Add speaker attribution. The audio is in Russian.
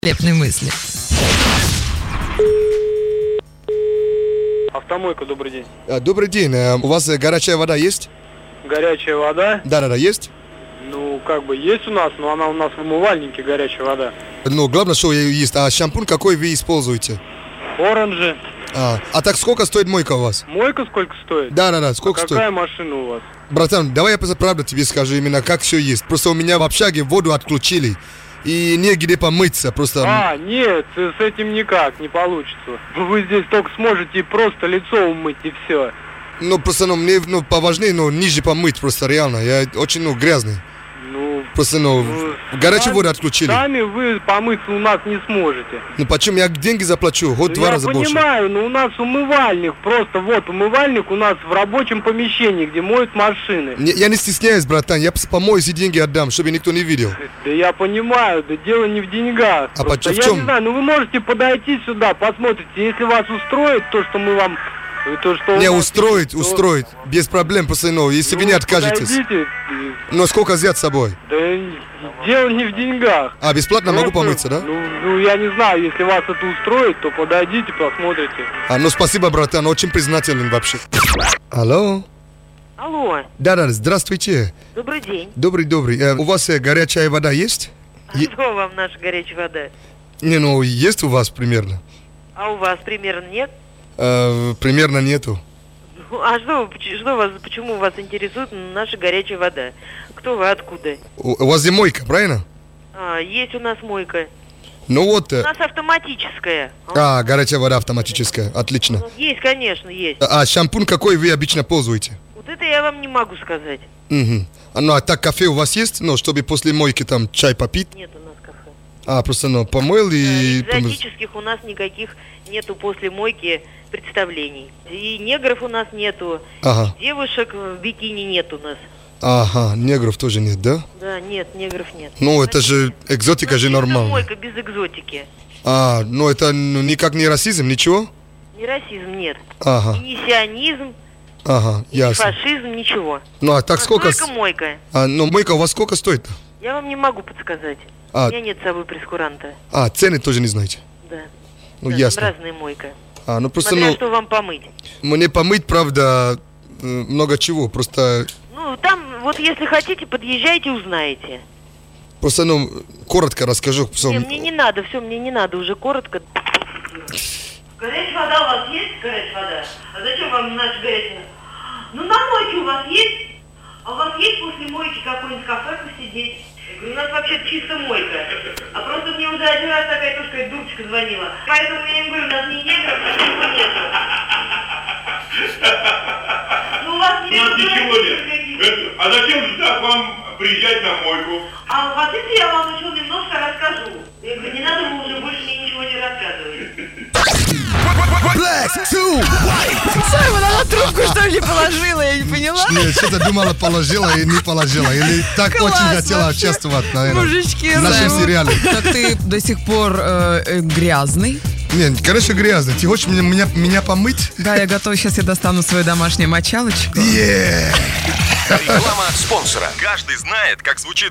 Speaker 1: великолепные мысли.
Speaker 2: Автомойка, добрый день.
Speaker 3: Добрый день. У вас горячая вода есть?
Speaker 2: Горячая вода?
Speaker 3: Да, есть.
Speaker 2: Ну, как бы есть у нас, но она у нас в умывальнике, горячая вода.
Speaker 3: Ну, главное, что ее есть. А шампунь какой вы используете?
Speaker 2: Оранжи.
Speaker 3: А так сколько стоит мойка у вас?
Speaker 2: Мойка сколько стоит?
Speaker 3: Да, сколько стоит?
Speaker 2: Какая машина у вас?
Speaker 3: Братан, давай я просто правду тебе скажу, именно как все есть. Просто у меня в общаге воду отключили. И негде помыться, просто...
Speaker 2: Нет, с этим никак не получится. Вы здесь только сможете просто лицо умыть и все.
Speaker 3: Ну, просто, мне поважнее, ниже помыть, просто реально. Я очень, грязный. Просто, горячую воду отключили.
Speaker 2: Сами вы помыться у нас не сможете.
Speaker 3: Ну, почему? Я деньги заплачу, хоть 2 раза больше.
Speaker 2: Я понимаю, но у нас умывальник, просто вот умывальник у нас в рабочем помещении, где моют машины.
Speaker 3: Я не стесняюсь, братан, я помоюсь и деньги отдам, чтобы никто не видел.
Speaker 2: Да я понимаю, да дело не в деньгах.
Speaker 3: А
Speaker 2: просто,
Speaker 3: в чем?
Speaker 2: Я не знаю, вы можете подойти сюда, посмотрите, если вас устроит то, что мы вам...
Speaker 3: устроить, без проблем, просто, если вы не откажетесь.
Speaker 2: Подойдите.
Speaker 3: Но сколько взять с собой?
Speaker 2: Да дело не в деньгах.
Speaker 3: Бесплатно могу помыться, да?
Speaker 2: Я не знаю, если вас это устроит, то подойдите, посмотрите.
Speaker 3: Спасибо, братан, очень признателен вообще. Алло?
Speaker 4: Алло.
Speaker 3: Да, здравствуйте.
Speaker 4: Добрый день.
Speaker 3: Добрый. У вас горячая вода есть?
Speaker 4: Что вам наша горячая вода?
Speaker 3: Есть у вас примерно?
Speaker 4: А у вас примерно нет?
Speaker 3: Примерно нету.
Speaker 4: А почему вас интересует наша горячая вода? Кто вы, откуда?
Speaker 3: У вас здесь мойка, правильно?
Speaker 4: Есть у нас мойка. У
Speaker 3: нас
Speaker 4: автоматическая.
Speaker 3: Горячая вода автоматическая, отлично.
Speaker 4: Есть, конечно, есть.
Speaker 3: А шампунь какой вы обычно пользуете?
Speaker 4: Вот это я вам не могу сказать.
Speaker 3: Угу. А так кафе у вас есть? Чтобы после мойки там чай попить?
Speaker 4: Нет у нас кафе.
Speaker 3: Просто помыл и...
Speaker 4: Экзотических у нас никаких нету после мойки представлений. И негров у нас нету, и девушек в бикини нет у нас.
Speaker 3: Негров тоже нет, да?
Speaker 4: Да, нет, негров нет.
Speaker 3: Это же экзотика же нормально.
Speaker 4: Мойка без экзотики.
Speaker 3: Это никак не расизм, ничего?
Speaker 4: Не расизм, нет.
Speaker 3: И
Speaker 4: не сионизм, и не фашизм, ничего.
Speaker 3: Так сколько...
Speaker 4: Только мойка.
Speaker 3: Мойка у вас сколько стоит?
Speaker 4: Я вам не могу подсказать. У меня нет с собой прескуранта.
Speaker 3: Цены тоже не знаете?
Speaker 4: Да.
Speaker 3: Ясно.
Speaker 4: Там разная мойка.
Speaker 3: Просто,
Speaker 4: смотря что вам помыть.
Speaker 3: Мне помыть, правда, много чего, просто...
Speaker 4: Там, если хотите, подъезжайте, узнаете.
Speaker 3: Просто, коротко расскажу.
Speaker 4: Мне не надо, мне не надо уже коротко. Горячая вода у вас есть? Горячая вода? А зачем вам наша горячая? На мойке у вас есть? А у вас есть после мойки какой-нибудь кафе посидеть? Я говорю, у нас вообще чисто мойка. А просто мне уже один раз такая тоже дурочка звонила. Поэтому я им говорю, у нас не негров, ничего нету. У вас ничего нет.
Speaker 5: А зачем же так вам приезжать на мойку?
Speaker 4: А хотите, я вам еще немножко расскажу? Я говорю, не надо, вы уже больше мне ничего не рассказывать.
Speaker 1: Она трубку, что ли, положила, я не поняла?
Speaker 3: Нет, что-то думала, положила и не положила. Или так очень хотела участвовать, наверное,
Speaker 1: мужички,
Speaker 3: в нашем сериале.
Speaker 1: Так ты до сих пор грязный?
Speaker 3: Нет, конечно, грязный. Ты хочешь меня помыть?
Speaker 1: Да, я готова. Сейчас я достану свою домашнюю мочалочку.
Speaker 6: Реклама от спонсора. Каждый знает, как звучит